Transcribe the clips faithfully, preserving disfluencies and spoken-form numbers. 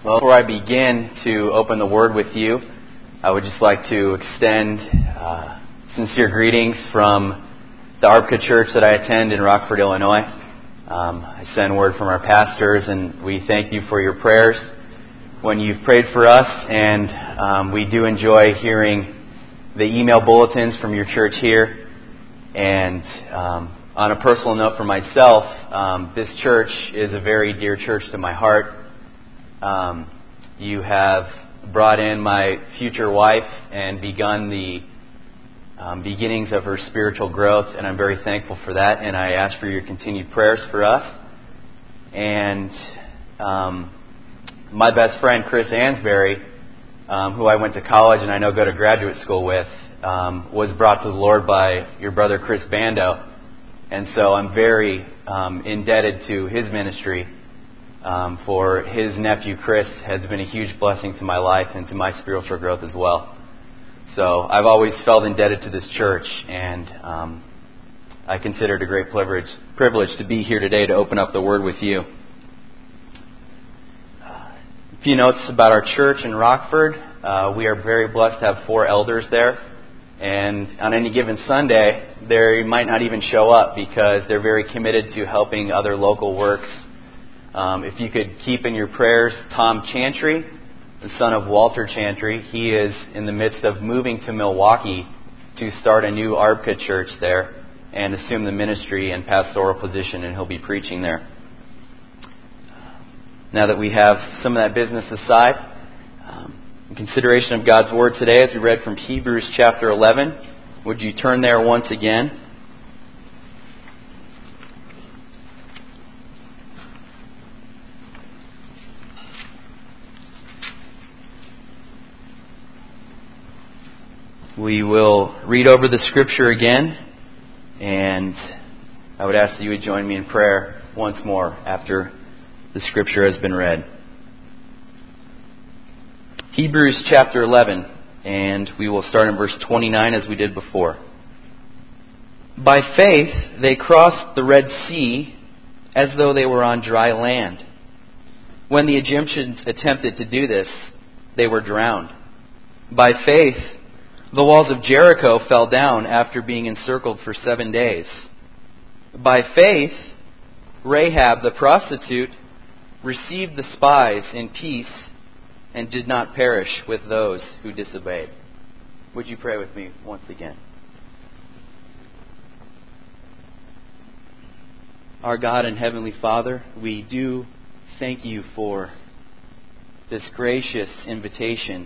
Well, before I begin to open the Word with you, I would just like to extend uh, sincere greetings from the Arbka Church that I attend in Rockford, Illinois. Um, I send word from our pastors, and we thank you for your prayers when you've prayed for us, and um, we do enjoy hearing the email bulletins from your church here. And um, on a personal note for myself, um, this church is a very dear church to my heart. Um, you have brought in my future wife and begun the um, beginnings of her spiritual growth, and I'm very thankful for that. And I ask for your continued prayers for us. And um, my best friend, Chris Ansberry, um, who I went to college and I know go to graduate school with, um, was brought to the Lord by your brother Chris Bando. And so I'm very um, indebted to his ministry. Um, for his nephew Chris has been a huge blessing to my life and to my spiritual growth as well. So I've always felt indebted to this church, and um, I consider it a great privilege, privilege to be here today to open up the Word with you. A few notes about our church in Rockford. Uh, we are very blessed to have four elders there, and on any given Sunday, they might not even show up because they're very committed to helping other local works. Um, if you could keep in your prayers Tom Chantry, the son of Walter Chantry. He is in the midst of moving to Milwaukee to start a new Arbka church there and assume the ministry and pastoral position, and he'll be preaching there. Now that we have some of that business aside, um, in consideration of God's Word today, as we read from Hebrews chapter eleven, would you turn there once again? We will read over the Scripture again, and I would ask that you would join me in prayer once more after the Scripture has been read. Hebrews chapter eleven, and we will start in verse twenty-nine as we did before. By faith they crossed the Red Sea as though they were on dry land. When the Egyptians attempted to do this, they were drowned. By faith the walls of Jericho fell down after being encircled for seven days. By faith, Rahab the prostitute received the spies in peace and did not perish with those who disobeyed. Would you pray with me once again? Our God and Heavenly Father, we do thank you for this gracious invitation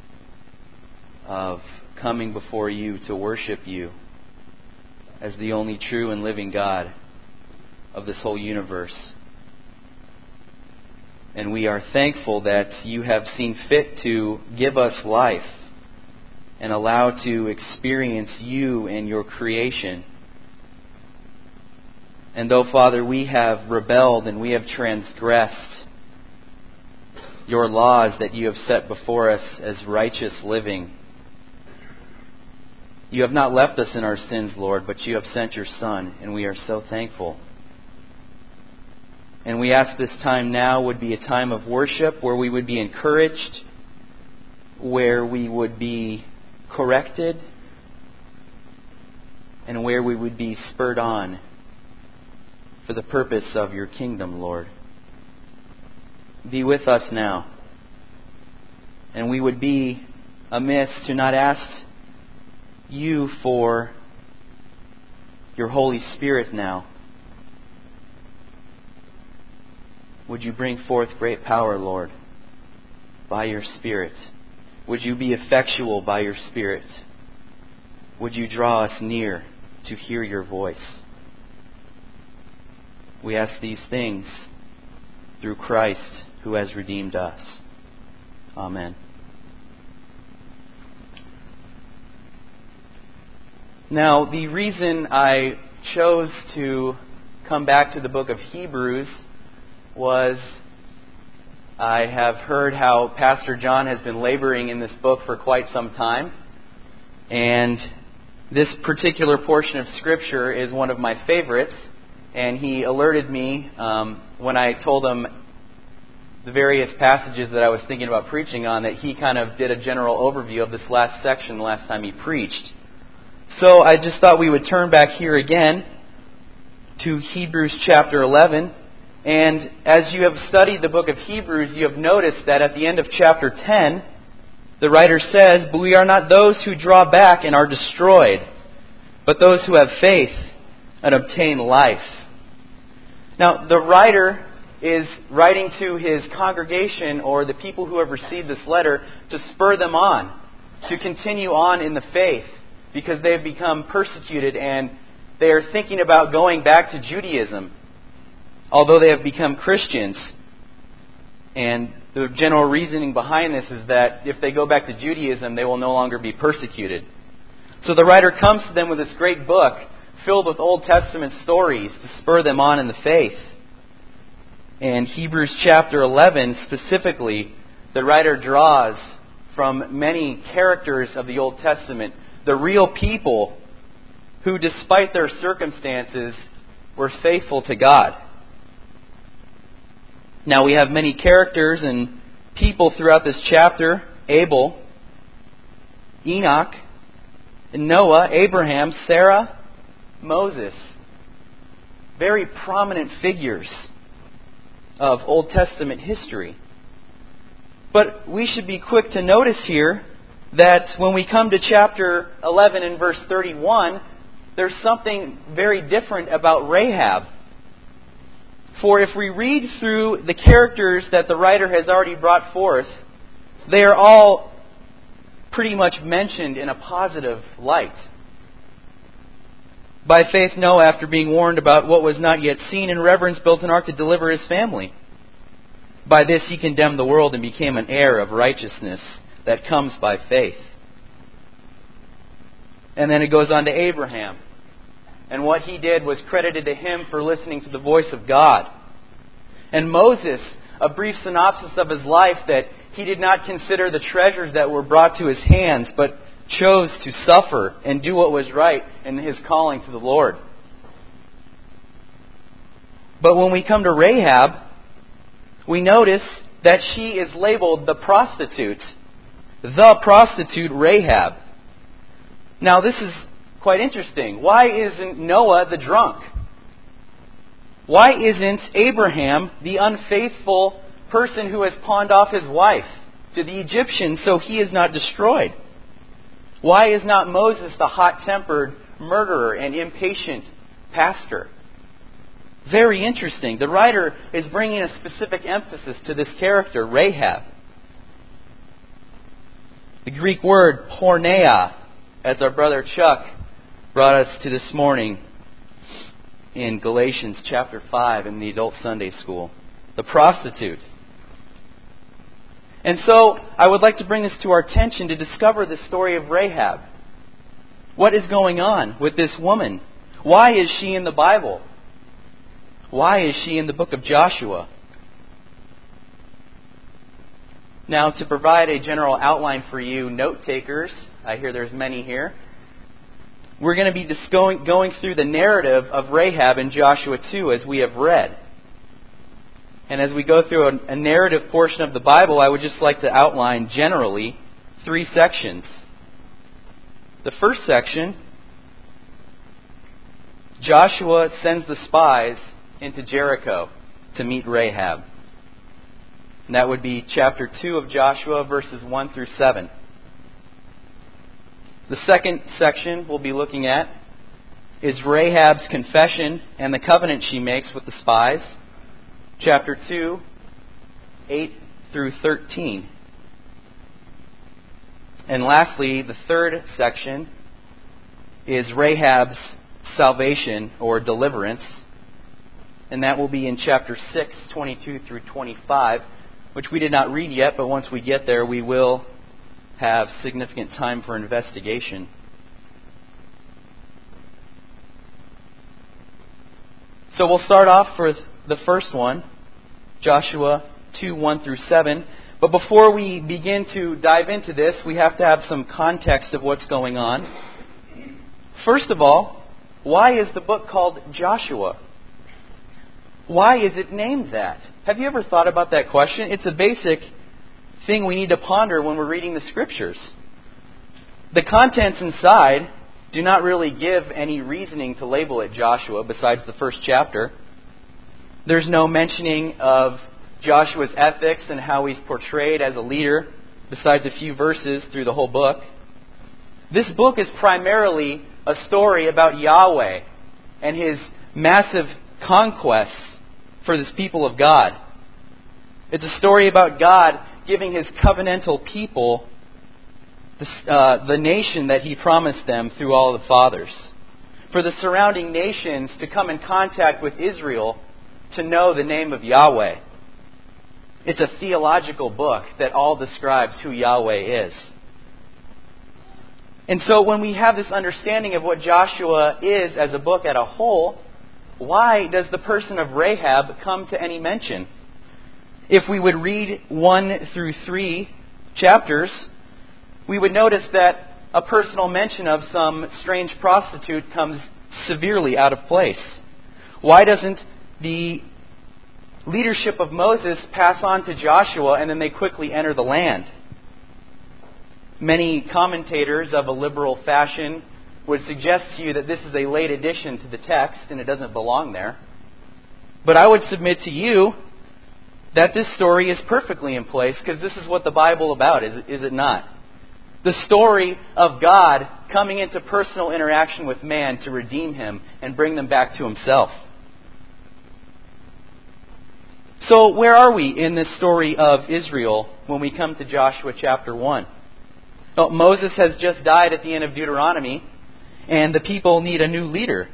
of coming before you to worship you as the only true and living God of this whole universe. And we are thankful that you have seen fit to give us life and allow to experience you and your creation. And though, Father, we have rebelled and we have transgressed your laws that you have set before us as righteous living, you have not left us in our sins, Lord, but you have sent your Son, and we are so thankful. And we ask this time now would be a time of worship where we would be encouraged, where we would be corrected, and where we would be spurred on for the purpose of your kingdom, Lord. Be with us now. And we would be amiss to not ask you for your Holy Spirit now. Would you bring forth great power, Lord, by your Spirit? Would you be effectual by your Spirit? Would you draw us near to hear your voice? We ask these things through Christ who has redeemed us. Amen. Now, the reason I chose to come back to the book of Hebrews was I have heard how Pastor John has been laboring in this book for quite some time. And this particular portion of Scripture is one of my favorites. And he alerted me um, when I told him the various passages that I was thinking about preaching on, that he kind of did a general overview of this last section the last time he preached. So I just thought we would turn back here again to Hebrews chapter eleven. And as you have studied the book of Hebrews, you have noticed that at the end of chapter ten, the writer says, "But we are not those who draw back and are destroyed, but those who have faith and obtain life." Now, the writer is writing to his congregation, or the people who have received this letter, to spur them on, to continue on in the faith, because they have become persecuted and they are thinking about going back to Judaism, although they have become Christians. And the general reasoning behind this is that if they go back to Judaism, they will no longer be persecuted. So the writer comes to them with this great book filled with Old Testament stories to spur them on in the faith. And Hebrews chapter eleven specifically, the writer draws from many characters of the Old Testament, the real people who, despite their circumstances, were faithful to God. Now, we have many characters and people throughout this chapter: Abel, Enoch, Noah, Abraham, Sarah, Moses. Very prominent figures of Old Testament history. But we should be quick to notice here that when we come to chapter eleven and verse thirty-one, there's something very different about Rahab. For if we read through the characters that the writer has already brought forth, they are all pretty much mentioned in a positive light. By faith, Noah, after being warned about what was not yet seen, in reverence built an ark to deliver his family. By this he condemned the world and became an heir of righteousness that comes by faith. And then it goes on to Abraham. And what he did was credited to him for listening to the voice of God. And Moses, a brief synopsis of his life, that he did not consider the treasures that were brought to his hands, but chose to suffer and do what was right in his calling to the Lord. But when we come to Rahab, we notice that she is labeled the prostitute. The prostitute Rahab. Now, this is quite interesting. Why isn't Noah the drunk? Why isn't Abraham the unfaithful person who has pawned off his wife to the Egyptians so he is not destroyed? Why is not Moses the hot-tempered murderer and impatient pastor? Very interesting. The writer is bringing a specific emphasis to this character, Rahab. The Greek word porneia, as our brother Chuck brought us to this morning in Galatians chapter five in the adult Sunday school. The prostitute. And so, I would like to bring this to our attention to discover the story of Rahab. What is going on with this woman? Why is she in the Bible? Why is she in the book of Joshua? Now, to provide a general outline for you note takers, I hear there's many here, we're going to be just going, going through the narrative of Rahab in Joshua two as we have read. And as we go through a, a narrative portion of the Bible, I would just like to outline generally three sections. The first section, Joshua sends the spies into Jericho to meet Rahab. And that would be chapter two of Joshua, verses one through seven. The second section we'll be looking at is Rahab's confession and the covenant she makes with the spies. Chapter two, eight through thirteen. And lastly, the third section is Rahab's salvation or deliverance. And that will be in chapter six, twenty-two through twenty-five, which we did not read yet, but once we get there, we will have significant time for investigation. So we'll start off for the first one, Joshua two, one through seven. But before we begin to dive into this, we have to have some context of what's going on. First of all, why is the book called Joshua? Why is it named that? Have you ever thought about that question? It's a basic thing we need to ponder when we're reading the Scriptures. The contents inside do not really give any reasoning to label it Joshua besides the first chapter. There's no mentioning of Joshua's ethics and how he's portrayed as a leader besides a few verses through the whole book. This book is primarily a story about Yahweh and His massive conquests for this people of God. It's a story about God giving His covenantal people the, uh, the nation that He promised them through all the fathers. For the surrounding nations to come in contact with Israel to know the name of Yahweh. It's a theological book that all describes who Yahweh is. And so when we have this understanding of what Joshua is as a book as a whole, why does the person of Rahab come to any mention? If we would read one through three chapters, we would notice that a personal mention of some strange prostitute comes severely out of place. Why doesn't the leadership of Moses pass on to Joshua and then they quickly enter the land? Many commentators of a liberal fashion would suggest to you that this is a late addition to the text and it doesn't belong there. But I would submit to you that this story is perfectly in place because this is what the Bible is about, is, is it not? The story of God coming into personal interaction with man to redeem him and bring them back to Himself. So where are we in this story of Israel when we come to Joshua chapter one? Well, Moses has just died at the end of Deuteronomy, and the people need a new leader.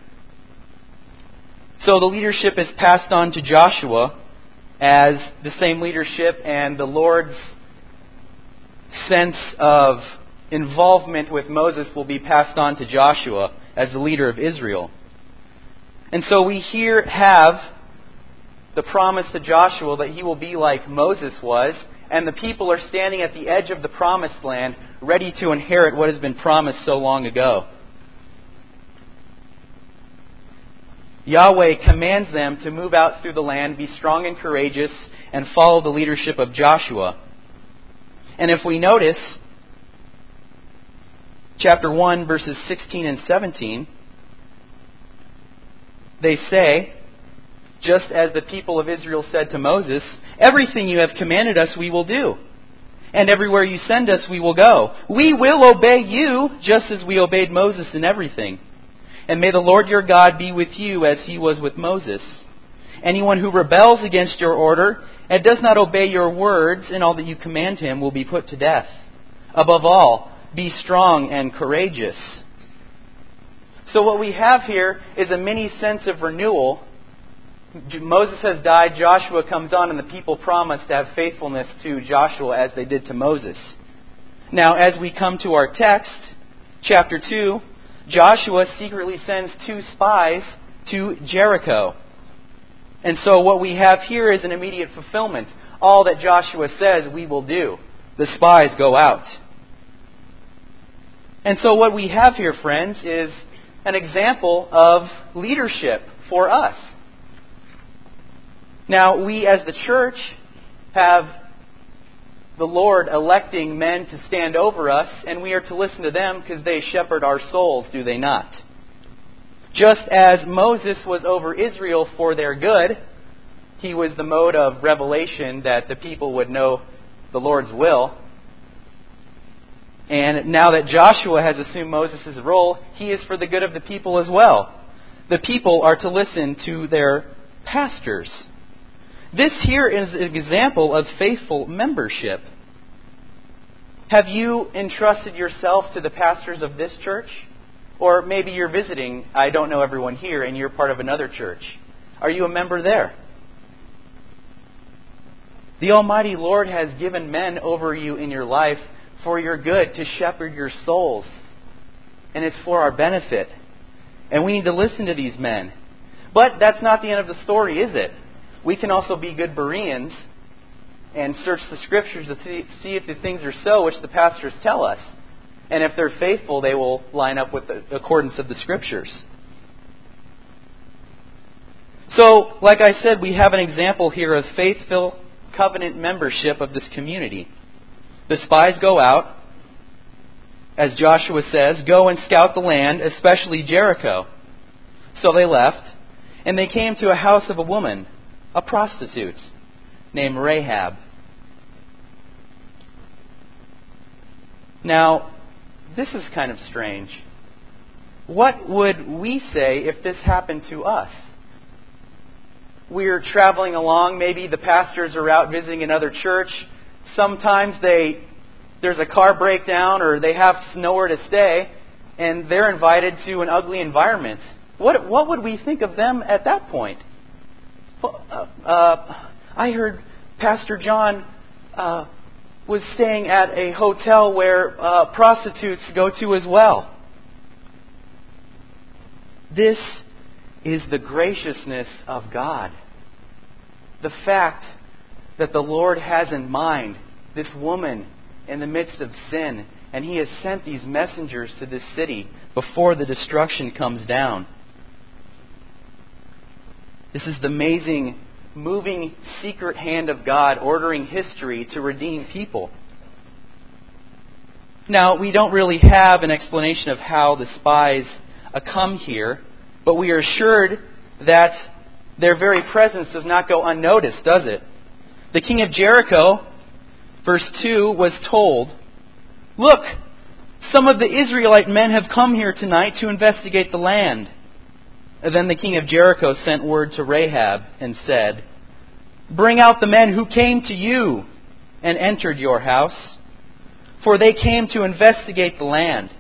So the leadership is passed on to Joshua as the same leadership, and the Lord's sense of involvement with Moses will be passed on to Joshua as the leader of Israel. And so we here have the promise to Joshua that he will be like Moses was, and the people are standing at the edge of the promised land, ready to inherit what has been promised so long ago. Yahweh commands them to move out through the land, be strong and courageous, and follow the leadership of Joshua. And if we notice, chapter one, verses sixteen and seventeen, they say, just as the people of Israel said to Moses, "Everything you have commanded us we will do, and everywhere you send us we will go. We will obey you, just as we obeyed Moses in everything. And may the Lord your God be with you as He was with Moses. Anyone who rebels against your order and does not obey your words in all that you command him will be put to death. Above all, be strong and courageous." So what we have here is a mini sense of renewal. Moses has died, Joshua comes on, and the people promise to have faithfulness to Joshua as they did to Moses. Now, as we come to our text, chapter two, Joshua secretly sends two spies to Jericho. And so what we have here is an immediate fulfillment. All that Joshua says we will do. The spies go out. And so what we have here, friends, is an example of leadership for us. Now, we as the church have the Lord electing men to stand over us, and we are to listen to them because they shepherd our souls, do they not? Just as Moses was over Israel for their good, he was the mode of revelation that the people would know the Lord's will. And now that Joshua has assumed Moses' role, he is for the good of the people as well. The people are to listen to their pastors. This here is an example of faithful membership. Have you entrusted yourself to the pastors of this church? Or maybe you're visiting, I don't know everyone here, and you're part of another church. Are you a member there? The Almighty Lord has given men over you in your life for your good, to shepherd your souls. And it's for our benefit. And we need to listen to these men. But that's not the end of the story, is it? We can also be good Bereans and search the Scriptures to see if the things are so which the pastors tell us. And if they're faithful, they will line up with the accordance of the Scriptures. So, like I said, we have an example here of faithful covenant membership of this community. The spies go out, as Joshua says, go and scout the land, especially Jericho. So they left, and they came to a house of a woman, a prostitute, named Rahab. Now, this is kind of strange. What would we say if this happened to us? We're traveling along, maybe the pastors are out visiting another church. Sometimes they there's a car breakdown or they have nowhere to stay, and they're invited to an ugly environment. What what would we think of them at that point? Well, uh, uh, I heard Pastor John uh, was staying at a hotel where uh, prostitutes go to as well. This is the graciousness of God. The fact that the Lord has in mind this woman in the midst of sin, and He has sent these messengers to this city before the destruction comes down. This is the amazing, moving, secret hand of God ordering history to redeem people. Now, we don't really have an explanation of how the spies come here, but we are assured that their very presence does not go unnoticed, does it? The king of Jericho, verse two, was told, "Look, some of the Israelite men have come here tonight to investigate the land." And then the king of Jericho sent word to Rahab and said, "Bring out the men who came to you and entered your house, for they came to investigate the land."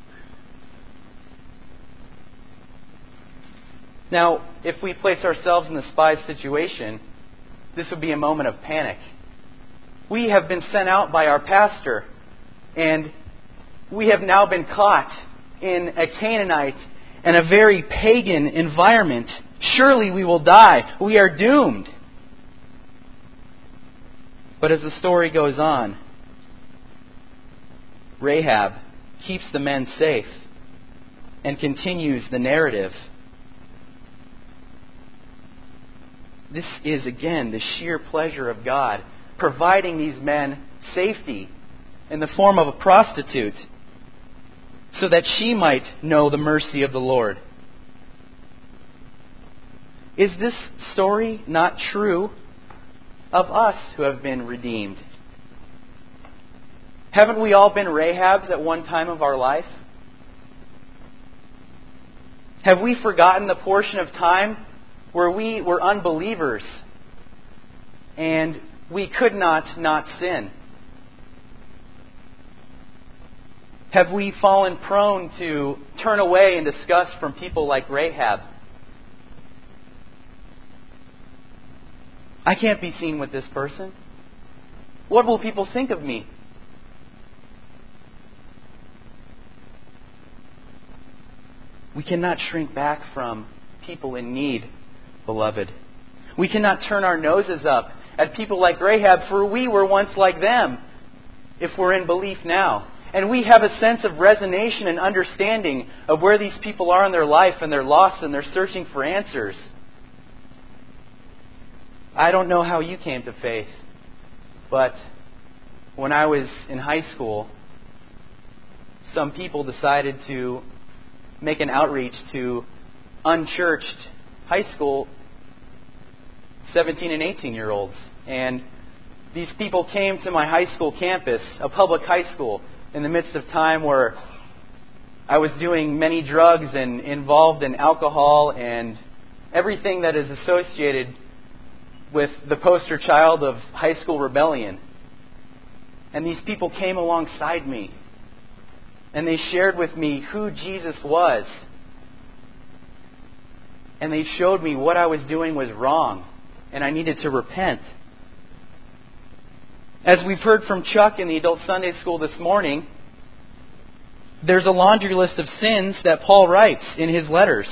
Now, if we place ourselves in the spy's situation, this would be a moment of panic. We have been sent out by our pastor, and we have now been caught in a Canaanite and a very pagan environment. Surely we will die. We are doomed. But as the story goes on, Rahab keeps the men safe and continues the narrative. This is, again, the sheer pleasure of God, providing these men safety in the form of a prostitute so that she might know the mercy of the Lord. Is this story not true of us who have been redeemed? Haven't we all been Rahabs at one time of our life? Have we forgotten the portion of time where we were unbelievers and we could not not sin? Have we fallen prone to turn away in disgust from people like Rahab? I can't be seen with this person. What will people think of me? We cannot shrink back from people in need, beloved. We cannot turn our noses up at people like Rahab, for we were once like them, if we're in belief now. And we have a sense of resonation and understanding of where these people are in their life, and they're lost and they're searching for answers. I don't know how you came to faith, but when I was in high school, some people decided to make an outreach to unchurched high school seventeen and eighteen year olds. And these people came to my high school campus, a public high school, in the midst of time where I was doing many drugs and involved in alcohol and everything that is associated with the poster child of high school rebellion. And these people came alongside me, and they shared with me who Jesus was. And they showed me what I was doing was wrong, and I needed to repent. As we've heard from Chuck in the Adult Sunday School this morning, there's a laundry list of sins that Paul writes in his letters.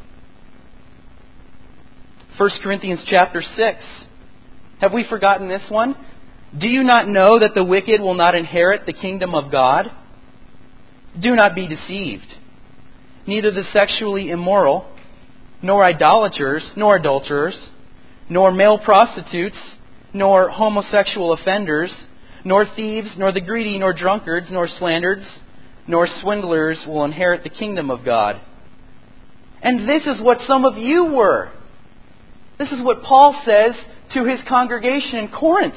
First Corinthians chapter six. Have we forgotten this one? Do you not know that the wicked will not inherit the kingdom of God? Do not be deceived. Neither the sexually immoral, nor idolaters, nor adulterers, nor male prostitutes, nor homosexual offenders, nor thieves, nor the greedy, nor drunkards, nor slanderers, nor swindlers will inherit the kingdom of God. And this is what some of you were. This is what Paul says to his congregation in Corinth.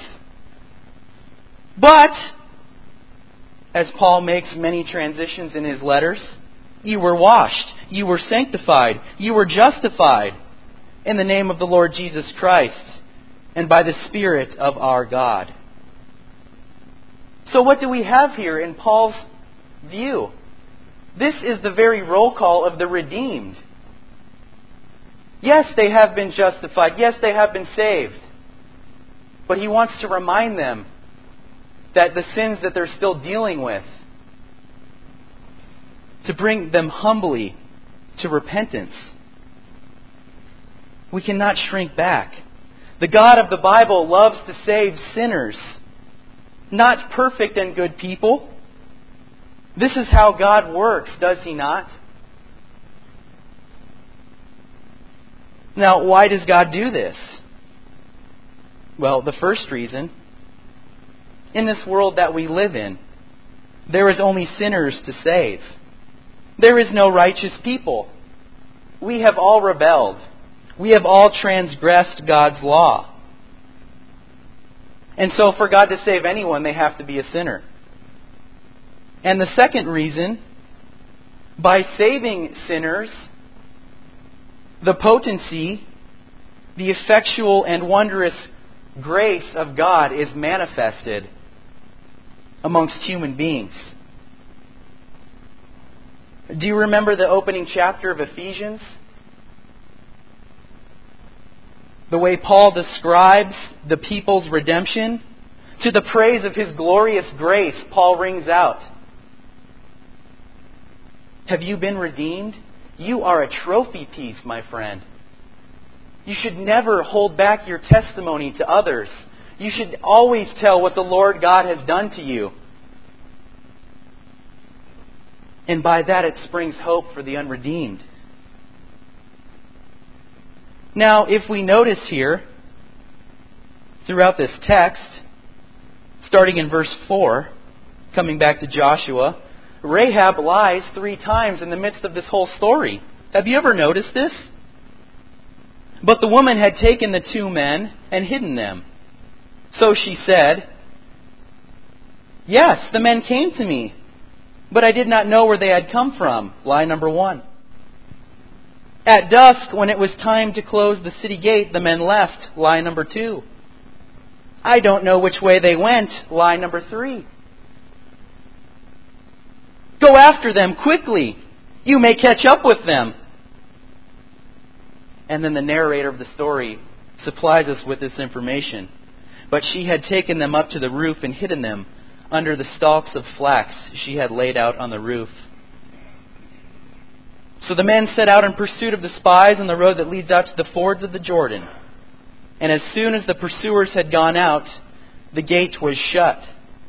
But, as Paul makes many transitions in his letters, you were washed, you were sanctified, you were justified in the name of the Lord Jesus Christ and by the Spirit of our God. So what do we have here in Paul's view? This is the very roll call of the redeemed. Yes, they have been justified. Yes, they have been saved. But he wants to remind them that the sins that they're still dealing with, to bring them humbly to repentance. We cannot shrink back. The God of the Bible loves to save sinners, not perfect and good people. This is how God works, does He not? Now, why does God do this? Well, the first reason, in this world that we live in, there is only sinners to save. There is no righteous people. We have all rebelled. We have all transgressed God's law. And so for God to save anyone, they have to be a sinner. And the second reason, by saving sinners, the potency, the effectual and wondrous grace of God is manifested amongst human beings. Do you remember the opening chapter of Ephesians? The way Paul describes the people's redemption, to the praise of His glorious grace, Paul rings out. Have you been redeemed? You are a trophy piece, my friend. You should never hold back your testimony to others. You should always tell what the Lord God has done to you. And by that it springs hope for the unredeemed. Now, if we notice here, throughout this text, starting in verse four, coming back to Joshua, Rahab lies three times in the midst of this whole story. Have you ever noticed this? But the woman had taken the two men and hidden them. So she said, "Yes, the men came to me, but I did not know where they had come from." Lie number one. "At dusk, when it was time to close the city gate, the men left." Lie number two. "I don't know which way they went." Lie number three. "Go after them quickly. You may catch up with them." And then the narrator of the story supplies us with this information. "But she had taken them up to the roof and hidden them under the stalks of flax she had laid out on the roof." So the men set out in pursuit of the spies on the road that leads out to the fords of the Jordan. And as soon as the pursuers had gone out, the gate was shut.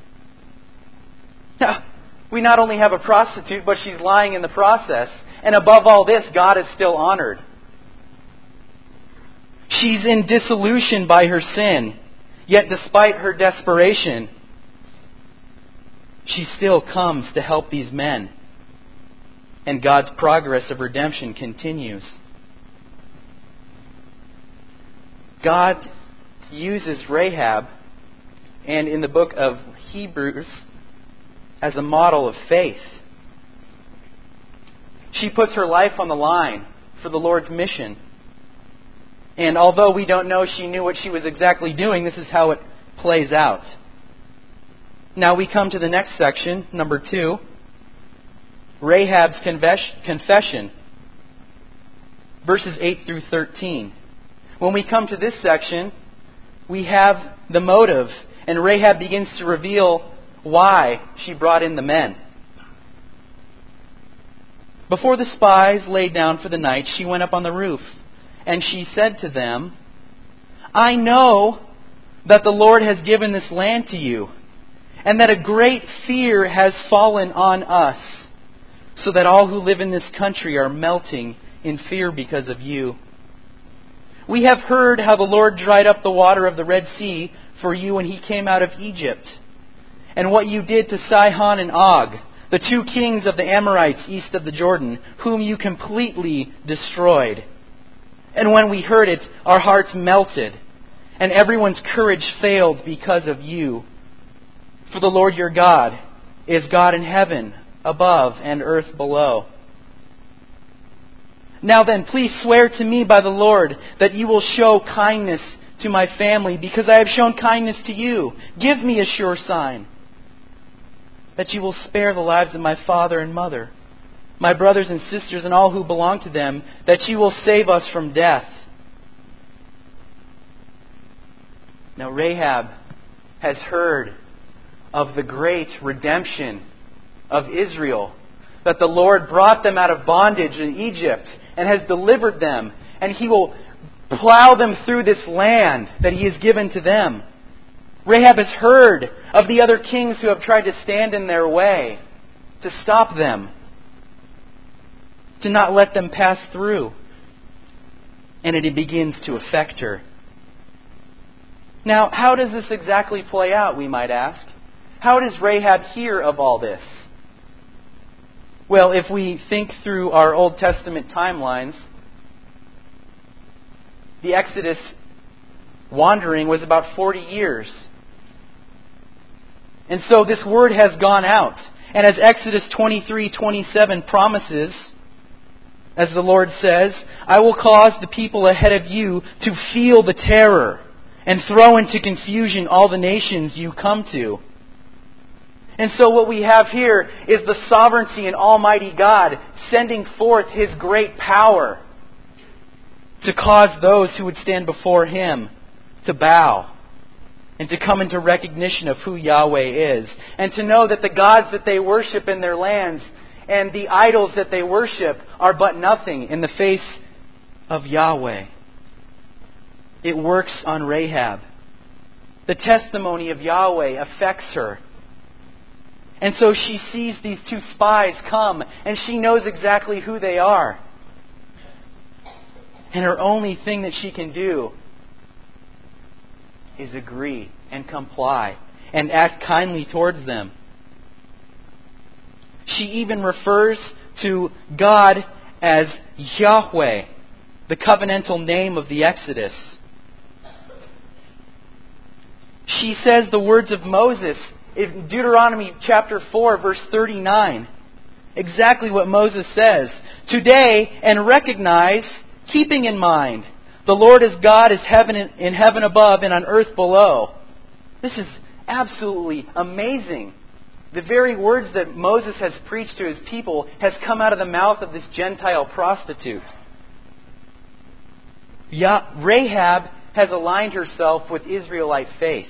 Now, we not only have a prostitute, but she's lying in the process. And above all this, God is still honored. She's in dissolution by her sin. Yet despite her desperation, she still comes to help these men. And God's progress of redemption continues. God uses Rahab, and in the book of Hebrews, as a model of faith. She puts her life on the line for the Lord's mission. And although we don't know she knew what she was exactly doing, this is how it plays out. Now we come to the next section, number two. Rahab's confession. Verses eight through thirteen. When we come to this section, we have the motive. And Rahab begins to reveal why she brought in the men. Before the spies laid down for the night, she went up on the roof. And she said to them, "I know that the Lord has given this land to you, and that a great fear has fallen on us, so that all who live in this country are melting in fear because of you. We have heard how the Lord dried up the water of the Red Sea for you when He came out of Egypt, and what you did to Sihon and Og, the two kings of the Amorites east of the Jordan, whom you completely destroyed. And when we heard it, our hearts melted, and everyone's courage failed because of you. For the Lord your God is God in heaven above and earth below. Now then, please swear to me by the Lord that you will show kindness to my family, because I have shown kindness to you. Give me a sure sign that you will spare the lives of my father and mother, my brothers and sisters, and all who belong to them, that you will save us from death. Now Rahab has heard of the great redemption of Israel, that the Lord brought them out of bondage in Egypt and has delivered them, and He will plow them through this land that He has given to them. Rahab has heard of the other kings who have tried to stand in their way, to stop them, to not let them pass through. And it begins to affect her. Now, how does this exactly play out, we might ask? How does Rahab hear of all this? Well, if we think through our Old Testament timelines, the Exodus wandering was about forty years. And so this word has gone out. And as Exodus twenty-three twenty-seven promises, as the Lord says, I will cause the people ahead of you to feel the terror and throw into confusion all the nations you come to. And so what we have here is the sovereignty and almighty God sending forth His great power to cause those who would stand before Him to bow and to come into recognition of who Yahweh is, and to know that the gods that they worship in their lands and the idols that they worship are but nothing in the face of Yahweh. It works on Rahab. The testimony of Yahweh affects her. And so she sees these two spies come, and she knows exactly who they are. And her only thing that she can do is agree and comply and act kindly towards them. She even refers to God as Yahweh, the covenantal name of the Exodus. She says the words of Moses in Deuteronomy chapter four, verse thirty-nine. Exactly what Moses says. Today, and recognize, keeping in mind, the Lord is God is heaven in heaven above and on earth below. This is absolutely amazing. The very words that Moses has preached to his people has come out of the mouth of this Gentile prostitute. Yah- Rahab has aligned herself with Israelite faith.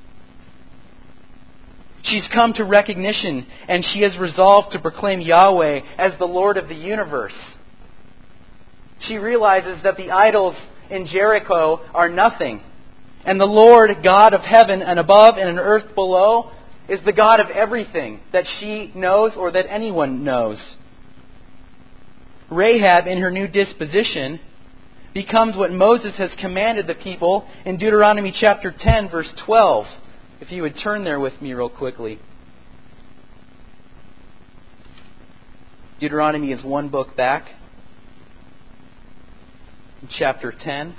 She's come to recognition, and she has resolved to proclaim Yahweh as the Lord of the universe. She realizes that the idols in Jericho are nothing, and the Lord God of heaven and above and on earth below is the God of everything that she knows or that anyone knows. Rahab, in her new disposition, becomes what Moses has commanded the people in Deuteronomy chapter ten, verse twelve. If you would turn there with me real quickly. Deuteronomy is one book back. In chapter ten.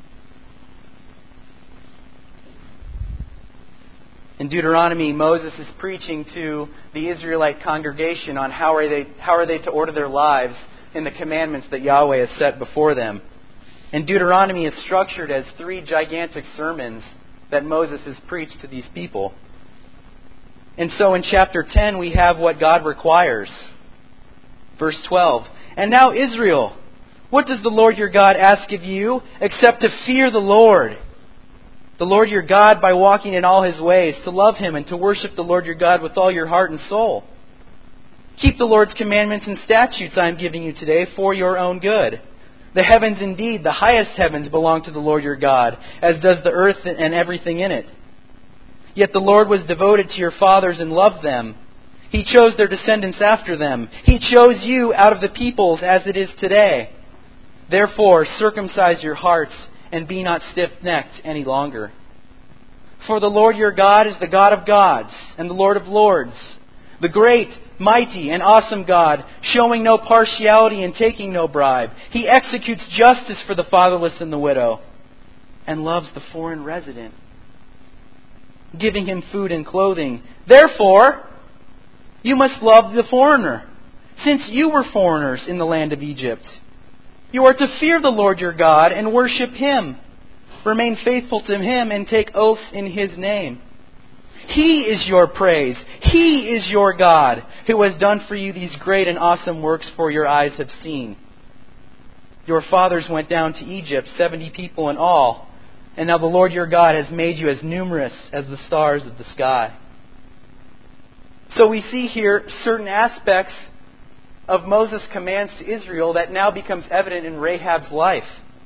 In Deuteronomy, Moses is preaching to the Israelite congregation on how are they how are they to order their lives in the commandments that Yahweh has set before them. And Deuteronomy is structured as three gigantic sermons that Moses has preached to these people. And so in chapter ten we have what God requires. Verse twelve. And now Israel, what does the Lord your God ask of you except to fear the Lord, the Lord your God, by walking in all His ways, to love Him and to worship the Lord your God with all your heart and soul? Keep the Lord's commandments and statutes I am giving you today for your own good. The heavens indeed, the highest heavens, belong to the Lord your God, as does the earth and everything in it. Yet the Lord was devoted to your fathers and loved them. He chose their descendants after them. He chose you out of the peoples as it is today. Therefore, circumcise your hearts and be not stiff-necked any longer. For the Lord your God is the God of gods and the Lord of lords, the great, mighty, and awesome God, showing no partiality and taking no bribe. He executes justice for the fatherless and the widow, and loves the foreign resident, giving him food and clothing. Therefore, you must love the foreigner, since you were foreigners in the land of Egypt. You are to fear the Lord your God and worship Him. Remain faithful to Him and take oaths in His name. He is your praise. He is your God, who has done for you these great and awesome works for your eyes have seen. Your fathers went down to Egypt, seventy people in all, and now the Lord your God has made you as numerous as the stars of the sky. So we see here certain aspects of Moses' commands to Israel that now becomes evident in Rahab's life.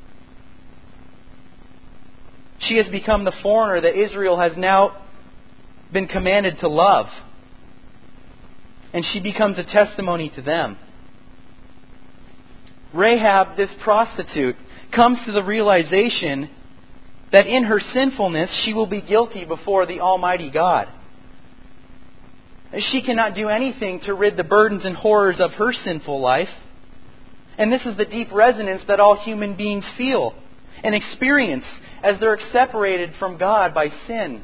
She has become the foreigner that Israel has now been commanded to love. And she becomes a testimony to them. Rahab, this prostitute, comes to the realization that in her sinfulness she will be guilty before the Almighty God. She cannot do anything to rid the burdens and horrors of her sinful life. And this is the deep resonance that all human beings feel and experience as they're separated from God by sin.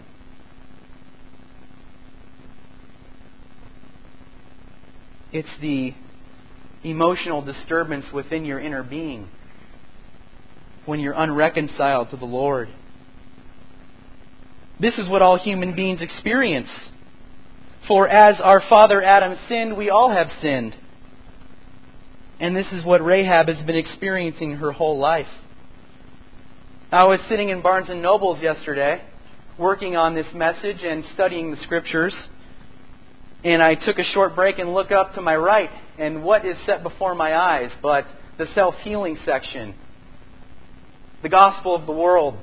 It's the emotional disturbance within your inner being when you're unreconciled to the Lord. This is what all human beings experience. For as our father Adam sinned, we all have sinned. And this is what Rahab has been experiencing her whole life. I was sitting in Barnes and Noble's yesterday, working on this message and studying the Scriptures. And I took a short break and looked up to my right. And what is set before my eyes but the self-healing section? The gospel of the world.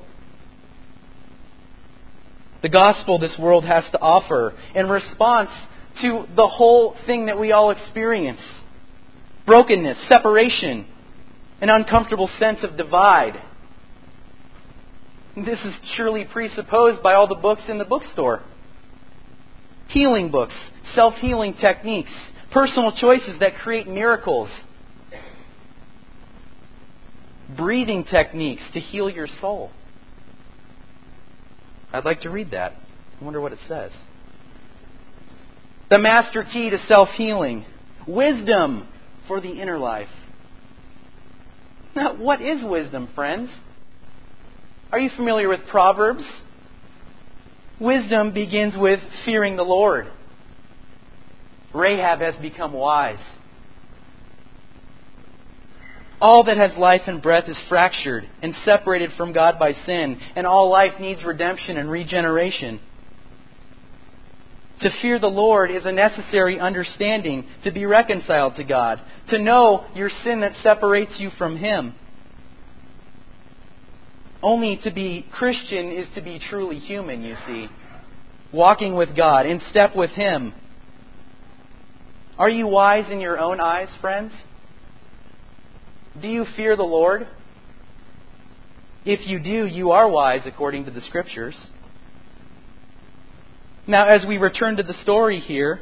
The gospel this world has to offer in response to the whole thing that we all experience. Brokenness, separation, an uncomfortable sense of divide. This is surely presupposed by all the books in the bookstore. Healing books, self-healing techniques, personal choices that create miracles. Breathing techniques to heal your soul. I'd like to read that. I wonder what it says. The master key to self-healing. Wisdom for the inner life. Now, what is wisdom, friends? Are you familiar with Proverbs? Wisdom begins with fearing the Lord. Rahab has become wise. All that has life and breath is fractured and separated from God by sin, and all life needs redemption and regeneration. To fear the Lord is a necessary understanding to be reconciled to God, to know your sin that separates you from Him. Only to be Christian is to be truly human, you see. Walking with God, in step with Him. Are you wise in your own eyes, friends? Do you fear the Lord? If you do, you are wise according to the Scriptures. Now, as we return to the story here,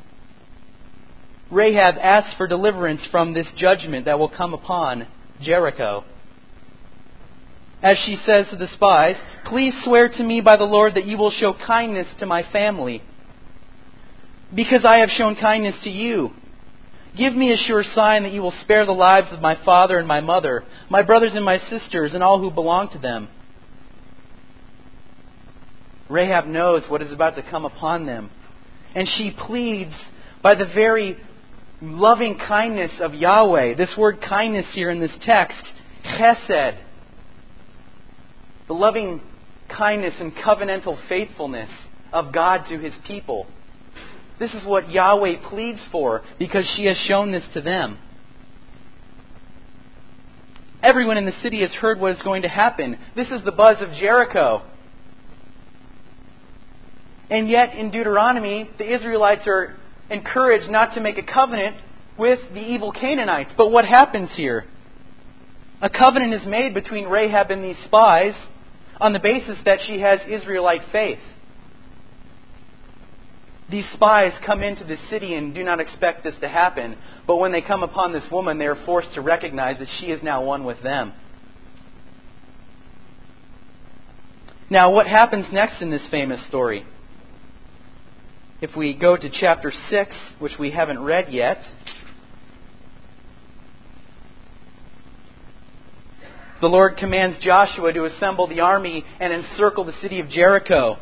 Rahab asks for deliverance from this judgment that will come upon Jericho. As she says to the spies, "Please swear to me by the Lord that you will show kindness to my family, because I have shown kindness to you. Give me a sure sign that you will spare the lives of my father and my mother, my brothers and my sisters, and all who belong to them." Rahab knows what is about to come upon them. And she pleads by the very loving kindness of Yahweh. This word kindness here in this text, chesed. The loving kindness and covenantal faithfulness of God to His people. This is what Yahweh pleads for because she has shown this to them. Everyone in the city has heard what is going to happen. This is the buzz of Jericho. And yet in Deuteronomy, the Israelites are encouraged not to make a covenant with the evil Canaanites. But what happens here? A covenant is made between Rahab and these spies on the basis that she has Israelite faith. These spies come into the city and do not expect this to happen, but when they come upon this woman, they are forced to recognize that she is now one with them. Now, what happens next in this famous story? If we go to chapter six, which we haven't read yet, the Lord commands Joshua to assemble the army and encircle the city of Jericho.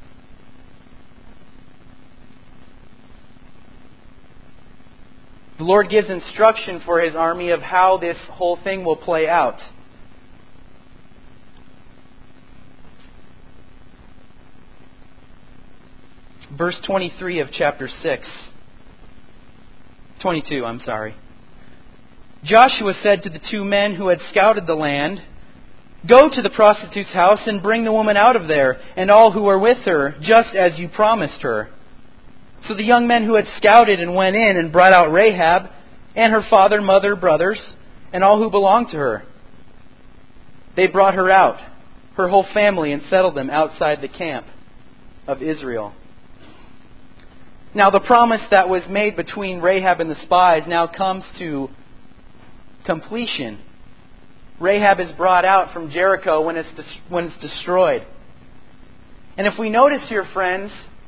The Lord gives instruction for His army of how this whole thing will play out. Verse twenty-three of chapter six. twenty-two, I'm sorry. Joshua said to the two men who had scouted the land, "Go to the prostitute's house and bring the woman out of there, and all who are with her, just as you promised her." So the young men who had scouted and went in and brought out Rahab, and her father, mother, brothers, and all who belonged to her. They brought her out, her whole family, and settled them outside the camp of Israel. Now the promise that was made between Rahab and the spies now comes to completion. Rahab is brought out from Jericho when it's des- when it's destroyed. And if we notice here, friends,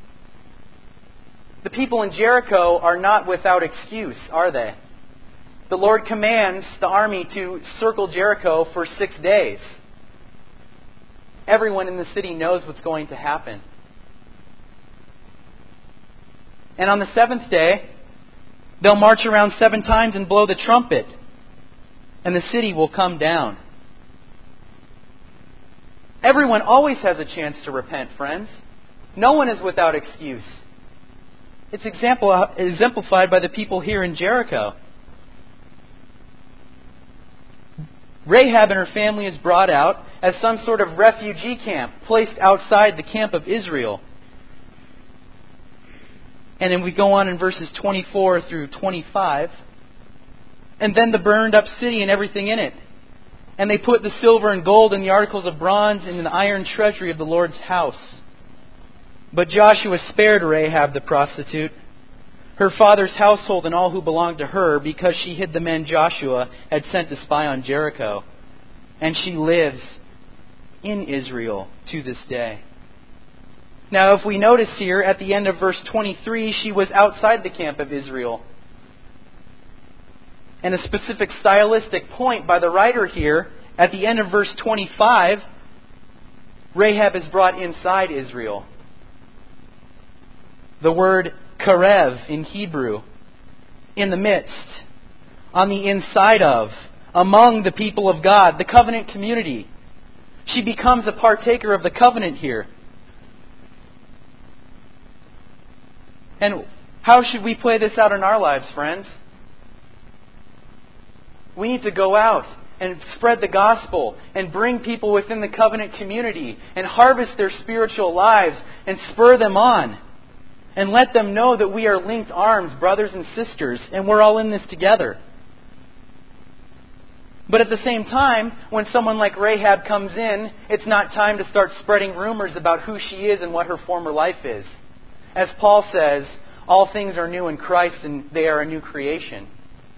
the people in Jericho are not without excuse, are they? The Lord commands the army to circle Jericho for six days. Everyone in the city knows what's going to happen. And on the seventh day, they'll march around seven times and blow the trumpet, and the city will come down. Everyone always has a chance to repent, friends. No one is without excuse. It's example, exemplified by the people here in Jericho. Rahab and her family is brought out as some sort of refugee camp placed outside the camp of Israel. And then we go on in verses twenty-four through twenty-five. And then the burned up city and everything in it. And they put the silver and gold and the articles of bronze in the iron treasury of the Lord's house. But Joshua spared Rahab the prostitute, her father's household and all who belonged to her, because she hid the men Joshua had sent to spy on Jericho. And she lives in Israel to this day. Now, if we notice here at the end of verse twenty-three, she was outside the camp of Israel. And a specific stylistic point by the writer here, at the end of verse twenty-five, Rahab is brought inside Israel. The word karev in Hebrew, in the midst, on the inside of, among the people of God, the covenant community. She becomes a partaker of the covenant here. And how should we play this out in our lives, friends? We need to go out and spread the gospel and bring people within the covenant community and harvest their spiritual lives and spur them on. And let them know that we are linked arms, brothers and sisters, and we're all in this together. But at the same time, when someone like Rahab comes in, it's not time to start spreading rumors about who she is and what her former life is. As Paul says, all things are new in Christ and they are a new creation.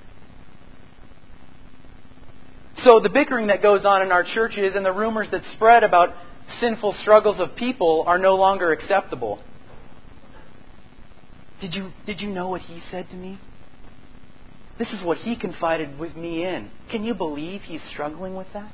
So the bickering that goes on in our churches and the rumors that spread about sinful struggles of people are no longer acceptable. Did you, did you know what he said to me? This is what he confided with me in. Can you believe he's struggling with that?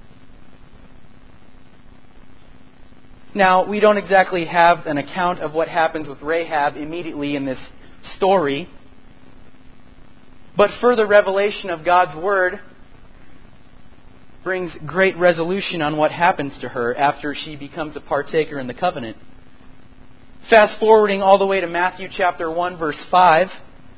Now, we don't exactly have an account of what happens with Rahab immediately in this story. But further revelation of God's Word brings great resolution on what happens to her after she becomes a partaker in the covenant. Fast forwarding all the way to Matthew chapter one, verse five.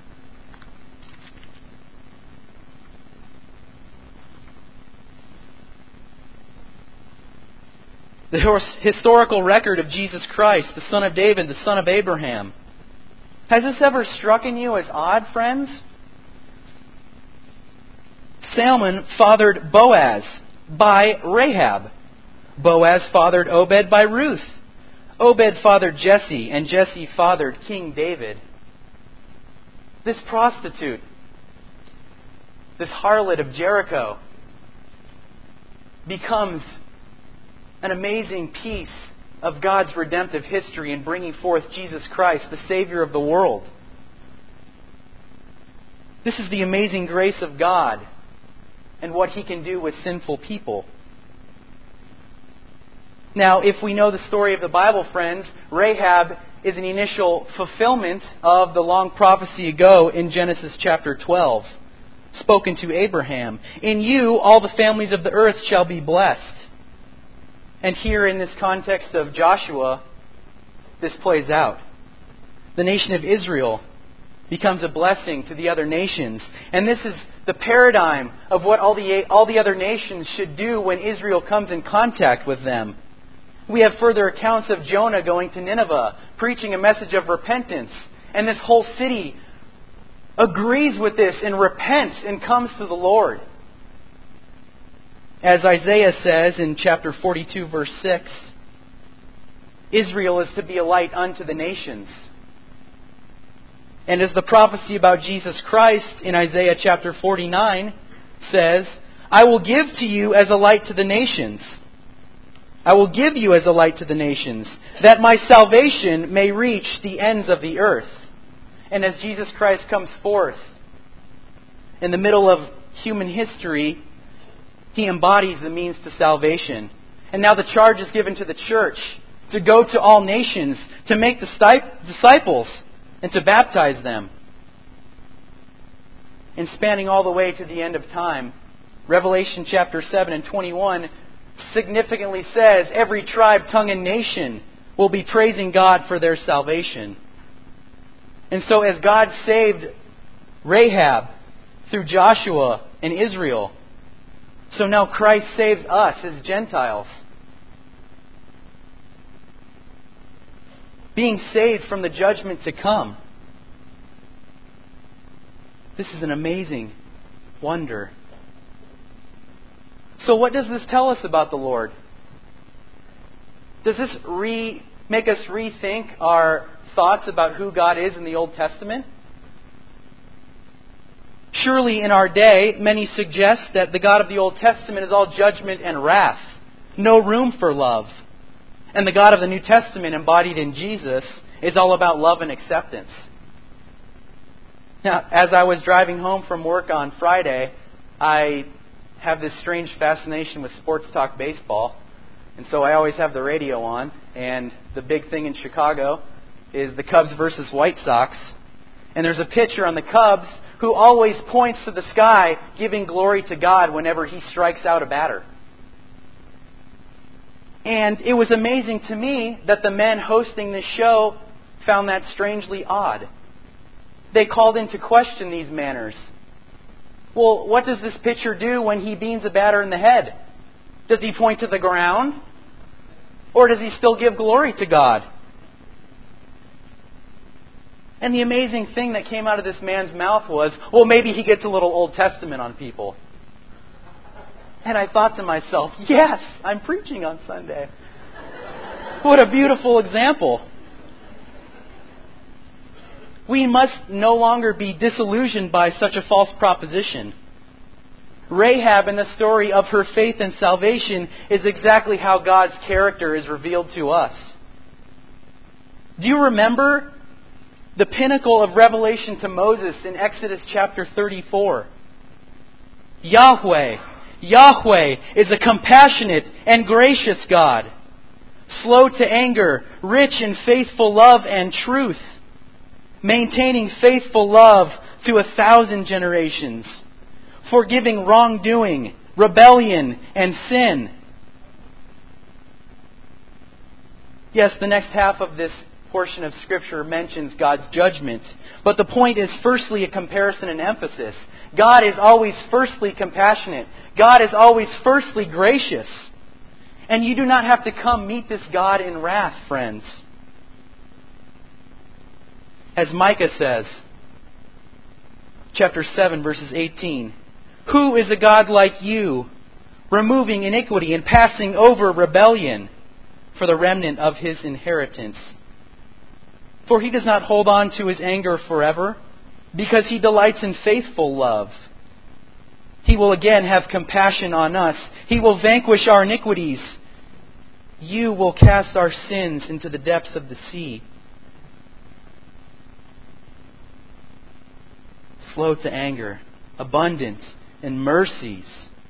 The historical record of Jesus Christ, the Son of David, the Son of Abraham. Has this ever struck in you as odd, friends? Salmon fathered Boaz by Rahab. Boaz fathered Obed by Ruth. Obed fathered Jesse, and Jesse fathered King David. This prostitute, this harlot of Jericho, becomes an amazing piece of God's redemptive history in bringing forth Jesus Christ, the Savior of the world. This is the amazing grace of God and what He can do with sinful people. Now, if we know the story of the Bible, friends, Rahab is an initial fulfillment of the long prophecy ago in Genesis chapter twelve, spoken to Abraham. In you, all the families of the earth shall be blessed. And here in this context of Joshua, this plays out. The nation of Israel becomes a blessing to the other nations. And this is the paradigm of what all the, all the other nations should do when Israel comes in contact with them. We have further accounts of Jonah going to Nineveh, preaching a message of repentance. And this whole city agrees with this and repents and comes to the Lord. As Isaiah says in chapter forty-two, verse six, Israel is to be a light unto the nations. And as the prophecy about Jesus Christ in Isaiah chapter forty-nine says, I will give to you as a light to the nations. I will give you as a light to the nations, that my salvation may reach the ends of the earth. And as Jesus Christ comes forth in the middle of human history, He embodies the means to salvation. And now the charge is given to the church to go to all nations, to make disciples, and to baptize them. And spanning all the way to the end of time, Revelation chapter seven and twenty-one significantly says every tribe, tongue, and nation will be praising God for their salvation. And so as God saved Rahab through Joshua and Israel, so now Christ saves us as Gentiles. Being saved from the judgment to come. This is an amazing wonder. So what does this tell us about the Lord? Does this re make us rethink our thoughts about who God is in the Old Testament? Surely in our day, many suggest that the God of the Old Testament is all judgment and wrath. No room for love. And the God of the New Testament, embodied in Jesus, is all about love and acceptance. Now, as I was driving home from work on Friday, I have this strange fascination with sports talk baseball. And so I always have the radio on. And the big thing in Chicago is the Cubs versus White Sox. And there's a pitcher on the Cubs who always points to the sky, giving glory to God whenever he strikes out a batter. And it was amazing to me that the men hosting this show found that strangely odd. They called into question these manners. Well, what does this pitcher do when he beans a batter in the head? Does he point to the ground? Or does he still give glory to God? And the amazing thing that came out of this man's mouth was, well, maybe he gets a little Old Testament on people. And I thought to myself, yes, I'm preaching on Sunday. What a beautiful example. We must no longer be disillusioned by such a false proposition. Rahab, in the story of her faith and salvation, is exactly how God's character is revealed to us. Do you remember the pinnacle of revelation to Moses in Exodus chapter thirty-four? Yahweh, Yahweh is a compassionate and gracious God, slow to anger, rich in faithful love and truth, maintaining faithful love to a thousand generations, forgiving wrongdoing, rebellion, and sin. Yes, the next half of this portion of Scripture mentions God's judgment. But the point is firstly a comparison and emphasis. God is always firstly compassionate. God is always firstly gracious. And you do not have to come meet this God in wrath, friends. As Micah says, chapter seven, verses eighteen, Who is a God like you, removing iniquity and passing over rebellion for the remnant of His inheritance? For He does not hold on to His anger forever, because He delights in faithful love. He will again have compassion on us. He will vanquish our iniquities. You will cast our sins into the depths of the sea. Slow to anger, abundant in mercies.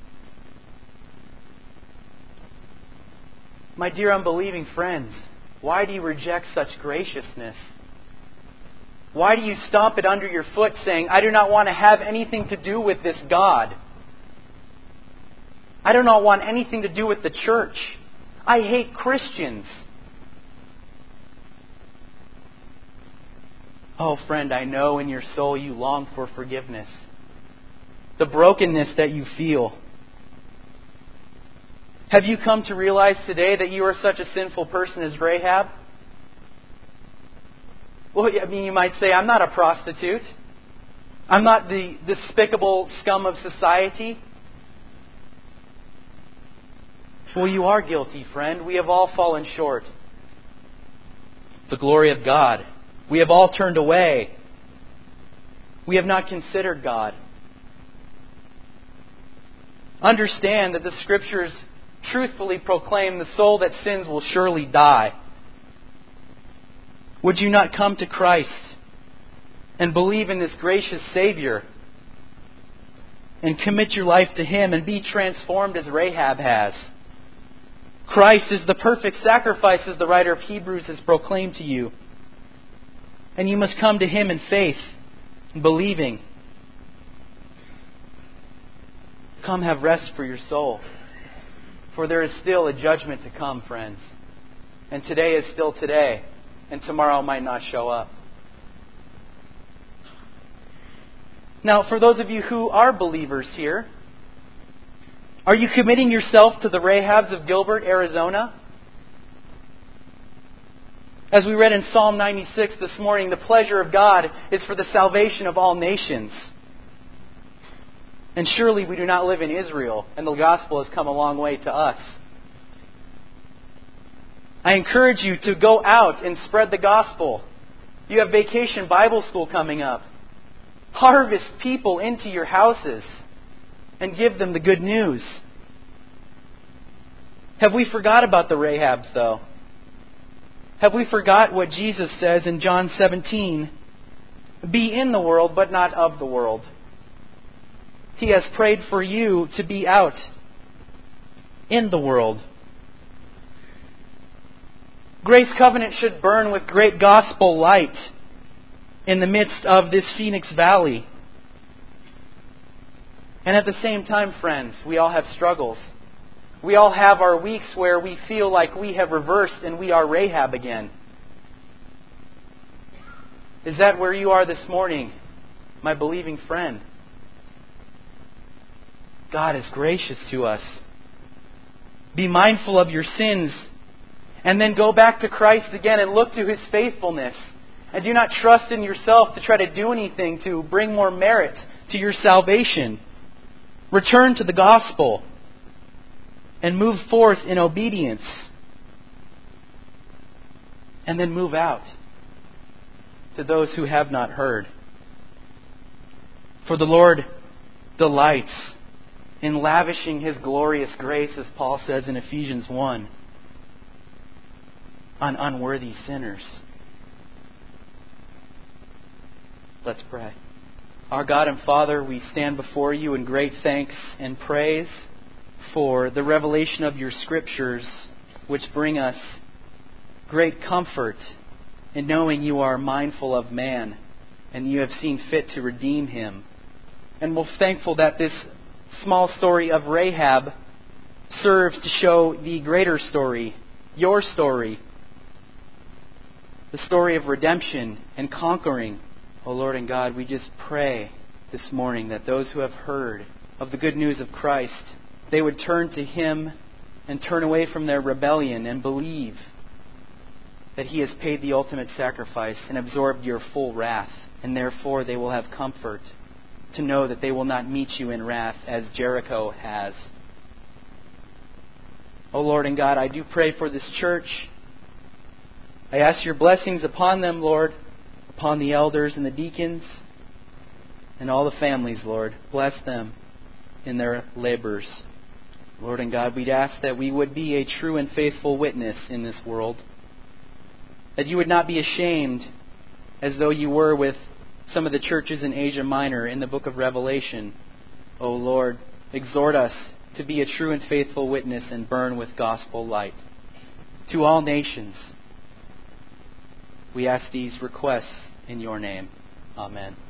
My dear unbelieving friends, why do you reject such graciousness? Why do you stomp it under your foot saying, I do not want to have anything to do with this God? I do not want anything to do with the church. I hate Christians. Oh, friend, I know in your soul you long for forgiveness. The brokenness that you feel. Have you come to realize today that you are such a sinful person as Rahab? Well, I mean, you might say, I'm not a prostitute. I'm not the despicable scum of society. Well, you are guilty, friend. We have all fallen short. The glory of God. We have all turned away. We have not considered God. Understand that the Scriptures truthfully proclaim the soul that sins will surely die. Would you not come to Christ and believe in this gracious Savior and commit your life to Him and be transformed as Rahab has? Christ is the perfect sacrifice, as the writer of Hebrews has proclaimed to you. And you must come to Him in faith, believing. Come have rest for your soul. For there is still a judgment to come, friends. And today is still today. And tomorrow might not show up. Now, for those of you who are believers here, are you committing yourself to the Rahabs of Gilbert, Arizona? As we read in Psalm ninety-six this morning, the pleasure of God is for the salvation of all nations. And surely we do not live in Israel, and the gospel has come a long way to us. I encourage you to go out and spread the gospel. You have Vacation Bible School coming up. Harvest people into your houses and give them the good news. Have we forgot about the Rahabs, though? Have we forgot what Jesus says in John seventeen? Be in the world, but not of the world. He has prayed for you to be out in the world. Grace Covenant should burn with great gospel light in the midst of this Phoenix Valley. And at the same time, friends, we all have struggles. We all have our weeks where we feel like we have reversed and we are Rahab again. Is that where you are this morning, my believing friend? God is gracious to us. Be mindful of your sins and then go back to Christ again and look to His faithfulness. And do not trust in yourself to try to do anything to bring more merit to your salvation. Return to the gospel and move forth in obedience. And then move out to those who have not heard. For the Lord delights in lavishing His glorious grace, as Paul says in Ephesians one, on unworthy sinners. Let's pray. Our God and Father, we stand before You in great thanks and praise for the revelation of Your Scriptures, which bring us great comfort in knowing You are mindful of man and You have seen fit to redeem him. And we're thankful that this small story of Rahab serves to show the greater story, Your story, the story of redemption and conquering. O Lord and God, we just pray this morning that those who have heard of the good news of Christ, they would turn to Him and turn away from their rebellion and believe that He has paid the ultimate sacrifice and absorbed Your full wrath, and therefore they will have comfort to know that they will not meet you in wrath as Jericho has. O Lord and God, I do pray for this church. I ask your blessings upon them, Lord, upon the elders and the deacons and all the families, Lord. Bless them in their labors. Lord and God, we'd ask that we would be a true and faithful witness in this world. That you would not be ashamed as though you were with some of the churches in Asia Minor in the book of Revelation. O Lord, exhort us to be a true and faithful witness and burn with gospel light to all nations. We ask these requests in your name. Amen.